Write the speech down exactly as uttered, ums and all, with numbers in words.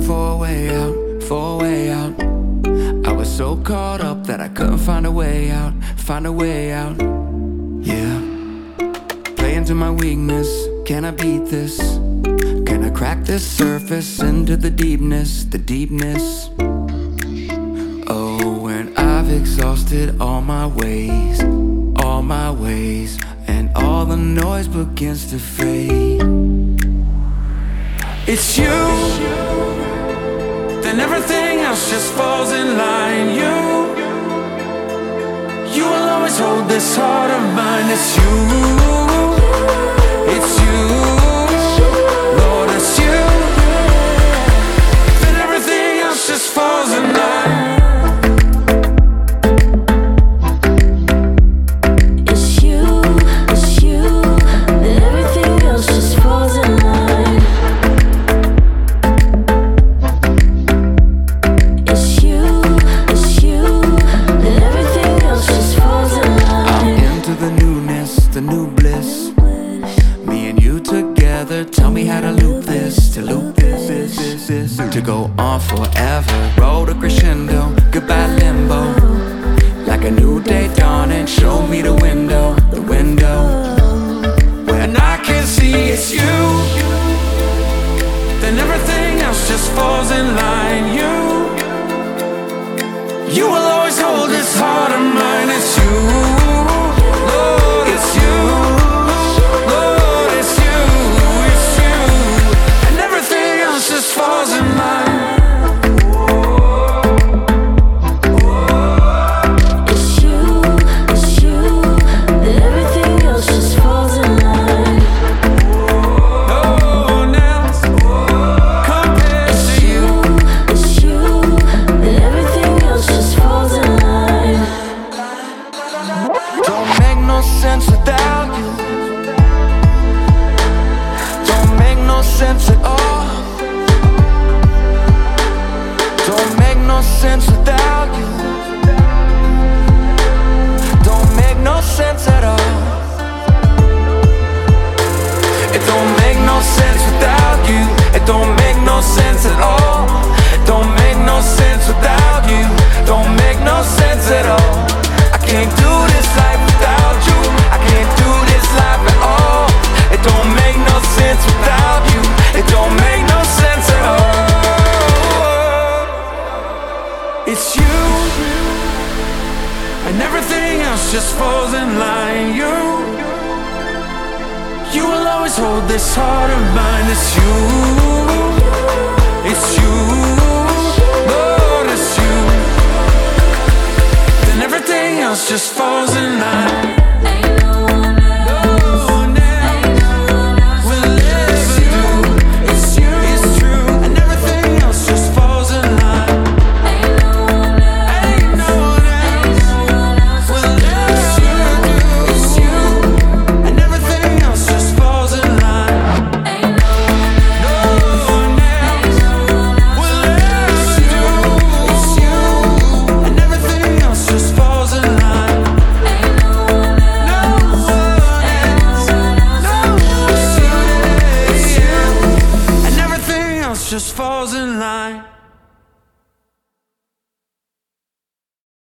for a way out, for a way out. I was so caught up that I couldn't find a way out, find a way out. Yeah, playing to my weakness. Can I beat this? Can I crack this surface into the deepness, the deepness? Oh, when I've exhausted all my ways, all my ways, and all the noise begins to fade. It's you, then everything else just falls in line. You, you will always hold this heart of mine. It's you, it's you, Lord, it's you, then everything else just falls in line. The new bliss, me and you together. Tell me how to loop this, to loop this, this, this, this, to go on forever. Roll to crescendo, goodbye limbo, like a new day dawning. Show me the window, the window, when I can see it's you, then everything else just falls in line. You, you will always hold this heart of mine. It's you. Sense without you, don't make no sense at all. Don't make no sense without you, don't make no sense at all. It don't make no sense without you, it don't make no sense at all. Don't make no sense without you, don't make no sense at all. I can't do this life without you, I can't do this life at all. It don't make no sense without you, it don't make no sense at all. It's you, and everything else just falls in line. You, you will always hold this heart of mine. It's you, it's you, Lord, it's you, then everything else just falls in line.